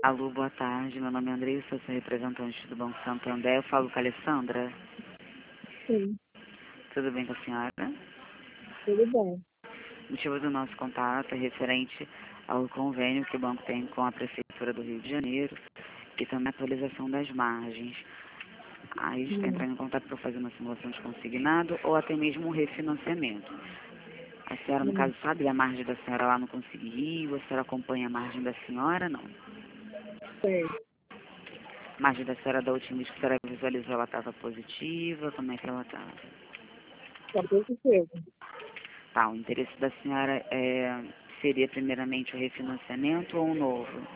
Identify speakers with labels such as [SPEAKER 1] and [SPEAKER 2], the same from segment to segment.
[SPEAKER 1] Alô, boa tarde. Meu nome é Andrei, sou representante do Banco Santander. Eu falo com a Alessandra.
[SPEAKER 2] Sim,
[SPEAKER 1] Tudo bem com a senhora?
[SPEAKER 2] tudo bem.
[SPEAKER 1] O motivo do nosso contato é referente ao convênio que o banco tem com a Prefeitura do Rio de Janeiro e também a atualização das margens. Aí está entrando em contato para fazer uma simulação de consignado ou até mesmo um refinanciamento. A senhora, no caso, sabe a margem da senhora lá no Consegui Rio? A senhora acompanha a margem da senhora? Não.
[SPEAKER 2] Sei.
[SPEAKER 1] A margem da senhora da última vez que a senhora visualizou, ela estava positiva? Como é que ela estava?
[SPEAKER 2] Tá positivo.
[SPEAKER 1] Tá, o interesse da senhora seria primeiramente o refinanciamento ou um novo?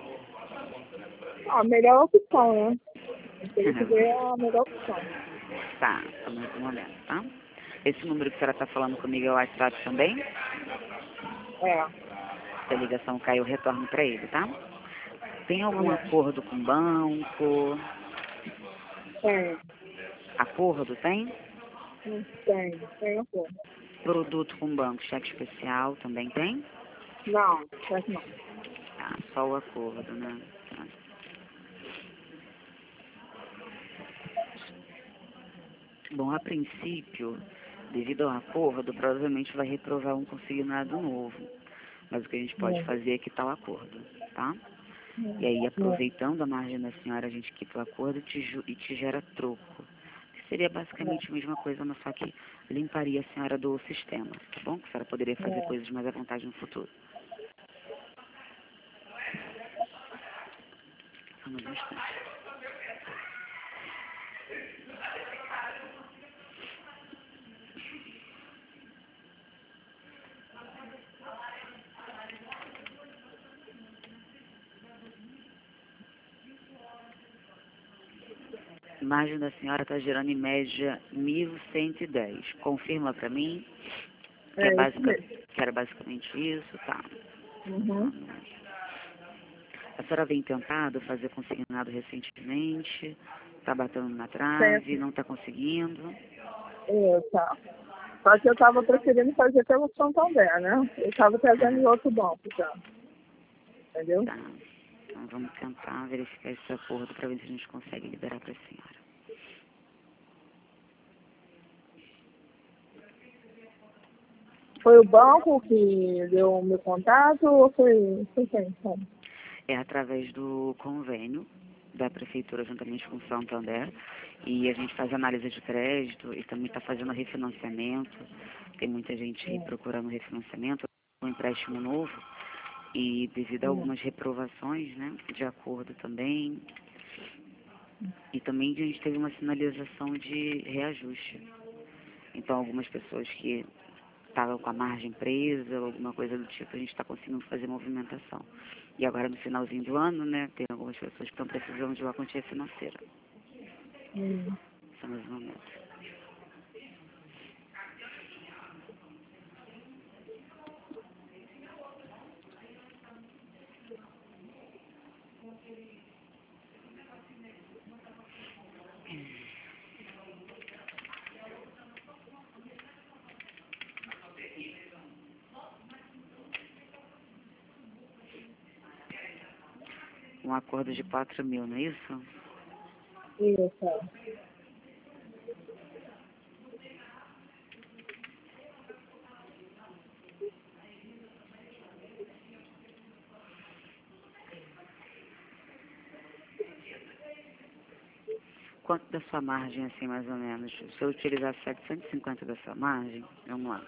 [SPEAKER 2] A melhor opção, né? Tem que ver a melhor opção.
[SPEAKER 1] Tá, só mais um momento, tá? Esse número que a senhora está falando comigo é o WhatsApp também?
[SPEAKER 2] É,
[SPEAKER 1] Se a ligação caiu, eu retorno para ele, tá? Tem
[SPEAKER 2] tá
[SPEAKER 1] algum
[SPEAKER 2] bom.
[SPEAKER 1] acordo com o banco?
[SPEAKER 2] Tem,
[SPEAKER 1] Acordo tem?
[SPEAKER 2] tem a cor.
[SPEAKER 1] Produto com banco, cheque especial também tem?
[SPEAKER 2] Não, certo não.
[SPEAKER 1] Tá, só o acordo, né? Tá. Bom, a princípio, devido ao acordo, provavelmente vai reprovar um consignado novo. Mas o que a gente pode fazer é quitar o acordo, tá? E aí, aproveitando a margem da senhora, a gente quita o acordo e te gera troco. Que seria basicamente a mesma coisa, mas só que limparia a senhora do sistema, tá bom? Que a senhora poderia fazer coisas mais à vontade no futuro. Só mais um instante. A margem da senhora está gerando em média 1.110. Confirma para mim que,
[SPEAKER 2] Isso mesmo.
[SPEAKER 1] que era basicamente isso, tá?
[SPEAKER 2] Uhum.
[SPEAKER 1] A senhora vem tentado fazer consignado recentemente, está batendo na
[SPEAKER 2] Certo.
[SPEAKER 1] trave, não está conseguindo.
[SPEAKER 2] Tá. Só que eu tava preferindo fazer pelo Santander, né? Eu tava trazendo em outro banco já. Entendeu?
[SPEAKER 1] Tá. Então vamos tentar verificar esse acordo para ver se a gente consegue liberar para a senhora.
[SPEAKER 2] Foi o banco que deu o meu contato ou foi quem? Como?
[SPEAKER 1] É através do convênio da Prefeitura juntamente com o Santander. E a gente faz análise de crédito e também está fazendo refinanciamento. Tem muita gente aí procurando refinanciamento, um empréstimo novo. E devido a algumas reprovações, né, de acordo também. E também a gente teve uma sinalização de reajuste. Então, algumas pessoas que estavam com a margem presa ou alguma coisa do tipo, a gente está conseguindo fazer movimentação. E agora, no finalzinho do ano, né, tem algumas pessoas que estão precisando de uma quantia financeira. Só mais um momento. Um acordo de 4.000, não é isso?
[SPEAKER 2] Isso.
[SPEAKER 1] Quanto da sua margem, assim, mais ou menos? Se eu utilizar 750 da sua margem, vamos lá.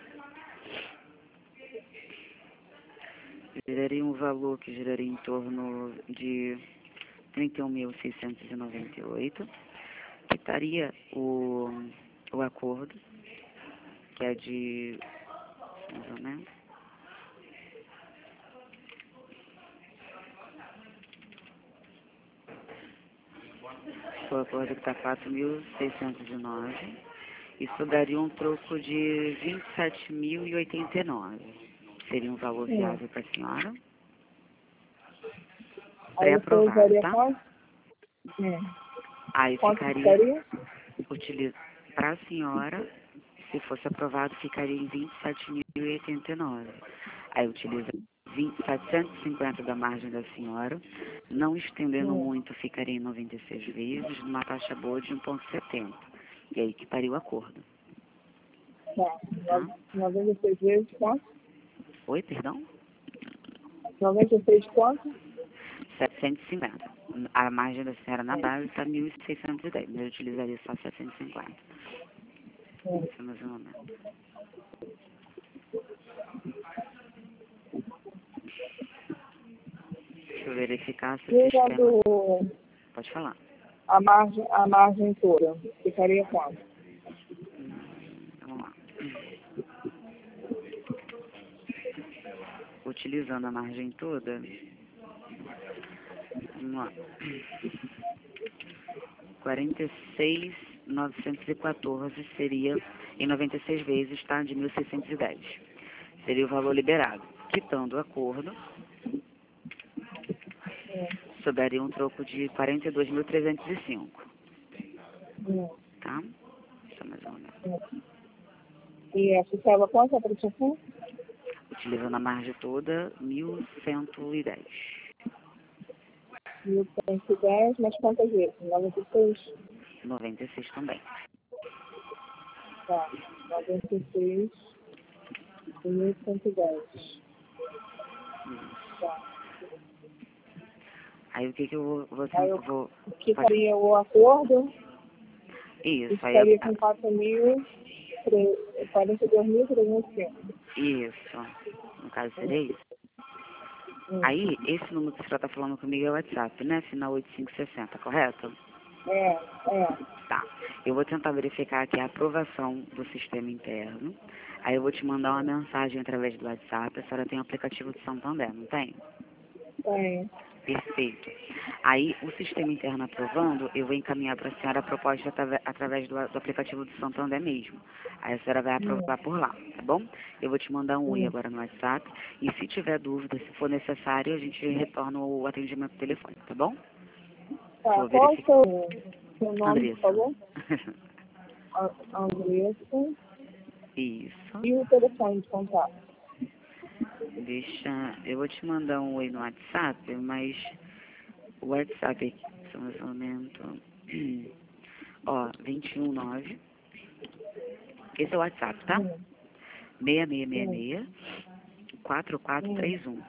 [SPEAKER 1] Geraria um valor que geraria em torno de 31.698. Quitaria o acordo, que é de, mais ou menos, o acordo que está 4.609. Isso daria um troco de 27.089. Seria um valor viável para a senhora?
[SPEAKER 2] Aí você
[SPEAKER 1] Pré-aprovado,
[SPEAKER 2] usaria
[SPEAKER 1] tá?
[SPEAKER 2] quanto?
[SPEAKER 1] Aí
[SPEAKER 2] Quanto
[SPEAKER 1] ficaria,
[SPEAKER 2] ficaria?
[SPEAKER 1] para a senhora, se fosse aprovado, ficaria em 27.089. Aí utiliza 750 da margem da senhora, não estendendo muito, ficaria em 96 vezes, numa taxa boa de 1,70. E aí que estaria o acordo.
[SPEAKER 2] Tá.
[SPEAKER 1] Tá?
[SPEAKER 2] 96 vezes quanto?
[SPEAKER 1] Oi, perdão?
[SPEAKER 2] 96 quanto?
[SPEAKER 1] 750. A margem da senhora na base está 1.610, mas eu utilizaria só 750. Só mais um momento. Deixa eu verificar se o
[SPEAKER 2] E
[SPEAKER 1] sistema...
[SPEAKER 2] do,
[SPEAKER 1] Pode falar.
[SPEAKER 2] a margem toda, ficaria quanto?
[SPEAKER 1] Vamos lá. Utilizando a margem toda, vamos lá. 46.914 seria em 96 vezes, tá? De 1.610. Seria o valor liberado. Quitando o acordo, sobraria um troco de 42.305. Tá? Só mais um momento.
[SPEAKER 2] E ficava quanto a prestação?
[SPEAKER 1] Utilizando a margem toda, 1.110.
[SPEAKER 2] 1.110, mas quantas vezes? 96?
[SPEAKER 1] 96 também.
[SPEAKER 2] Tá. 96 e 1.110. Tá.
[SPEAKER 1] Aí o que eu vou...
[SPEAKER 2] Aí eu
[SPEAKER 1] vou
[SPEAKER 2] ficaria o acordo e
[SPEAKER 1] isso, aí
[SPEAKER 2] ficaria com 42.305.
[SPEAKER 1] isso. No caso seria isso. Aí, esse número que você está falando comigo é o WhatsApp, né? Final 8560, correto?
[SPEAKER 2] É.
[SPEAKER 1] Tá. Eu vou tentar verificar aqui a aprovação do sistema interno. Aí eu vou te mandar uma mensagem através do WhatsApp. A senhora tem o aplicativo de Santander, não tem?
[SPEAKER 2] Tem.
[SPEAKER 1] Perfeito. Aí, o sistema interno aprovando, eu vou encaminhar para a senhora a proposta através do aplicativo do Santander mesmo. Aí a senhora vai aprovar por lá, tá bom? Eu vou te mandar um oi agora no WhatsApp. E se tiver dúvida, se for necessário, a gente retorna o atendimento telefônico, tá bom?
[SPEAKER 2] Tá.
[SPEAKER 1] Vou
[SPEAKER 2] Qual é o
[SPEAKER 1] verificar.
[SPEAKER 2] seu nome, por
[SPEAKER 1] Andressa.
[SPEAKER 2] favor? Andressa.
[SPEAKER 1] Isso.
[SPEAKER 2] E o telefone de contato?
[SPEAKER 1] Eu vou te mandar um oi no WhatsApp, mas o WhatsApp aqui, só mais um momento. Ó, 219. Esse é o WhatsApp, tá? 6666 4431.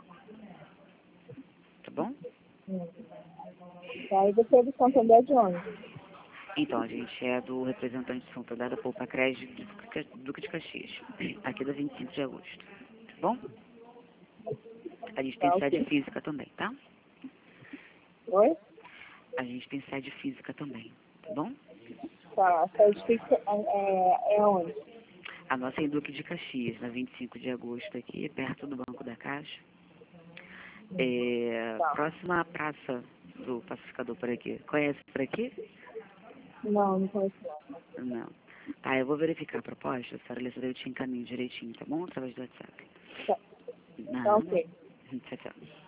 [SPEAKER 1] Tá bom?
[SPEAKER 2] Tá. E você é do Santander de onde?
[SPEAKER 1] Então, a gente é do representante de Santander da Poupa Crédito Duque de Caxias, aqui da 25 de agosto. Tá bom? A gente tem
[SPEAKER 2] Tá,
[SPEAKER 1] sede
[SPEAKER 2] ok.
[SPEAKER 1] física também, tá?
[SPEAKER 2] Oi?
[SPEAKER 1] A gente tem sede física também, tá bom?
[SPEAKER 2] Tá. A sede fixa é onde?
[SPEAKER 1] A nossa é em Duque de Caxias, na 25 de agosto aqui, perto do Banco da Caixa.
[SPEAKER 2] Tá.
[SPEAKER 1] Próxima à Praça do Pacificador por aqui. Conhece por aqui?
[SPEAKER 2] Não conheço não.
[SPEAKER 1] Não. Tá, eu vou verificar a proposta, senhora Alessa, eu te encaminho direitinho, tá bom? Através do WhatsApp.
[SPEAKER 2] Tá. Tá,
[SPEAKER 1] Nada.
[SPEAKER 2] ok.
[SPEAKER 1] Tchau, tchau.